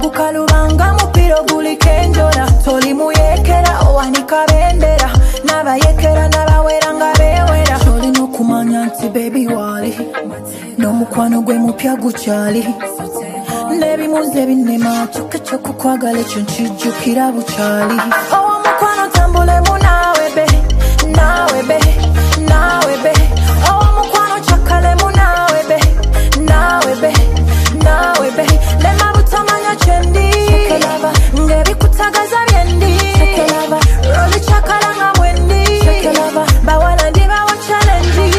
kukalubanga mupiro guli kenjora toli muyekera owanika bendera nabayekera nabawera nga bewera tolina okumanya nti baby wali n'omukwano gwe mupya gukyali n'ebimuze binnema kyokka kukwagala ekyo nkijjukira bukyali owomukwano tambulemu naawe be naawe be naawe be owomukwano kyakalemu naawe be naawe be naawe be lema butamanya kyendi ng'ebikutagaza byendi roli kyakala nga mwendi bawala ndi bawa challenge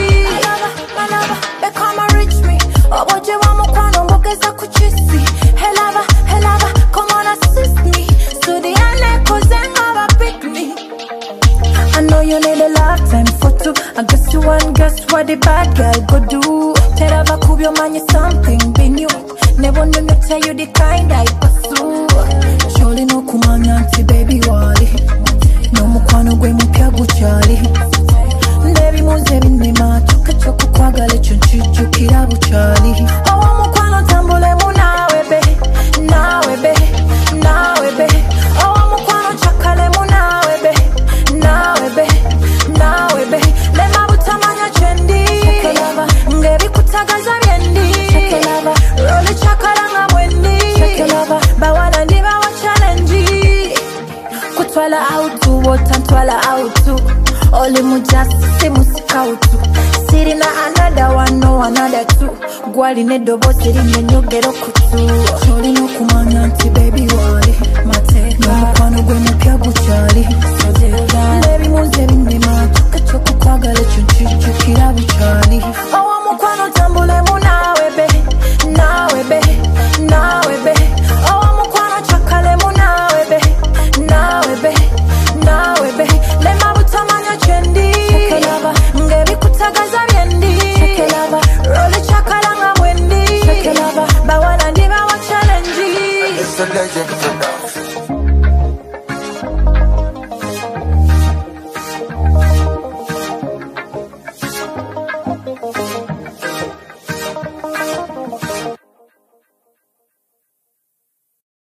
bekama reach me oboje wa mukwano mbogeza ku kisi helaba helaba come on assist me so the ane kozenga ba pick me I know you need a lifetime for two I guess you want guess what the bad girl go do teraba kubyo manye something be new never knew to tell you the kind I pursue surely no kumanya nti baby wali no mukwano gwe mupya gukyali n'ebimuze binnema kyokka kukwagala ekyo nkijjukira bukyali owomukwano tambulemu naawe be naawe be naawe be owomukwano kyakalemu naawe be naawe be naawe be lema butamanya kyendi ng'ebikutagaza byendi roli kyakala nga mwendi bawala ndi bawa challenge kutwala autu wotantwala autu oli mujasi simusikautu sirina another one no another two gwalina eddoboozi linnyonnyogera okutu kyolina okumanya nti baby wali n'omukwano gwe mupya gukyali n'ebimuze binnema kyokka kukwagala ekyo nkijjukira bukyali owomukwano tambulemu naawe be naawe be naawe be owomukwano kyakalemu naawe be naawe be naawe be lema butamanya kyendi ng'ebikutagaza byendi roli kyakala nga mwendi bawala ndi bawa challenge It's a legend.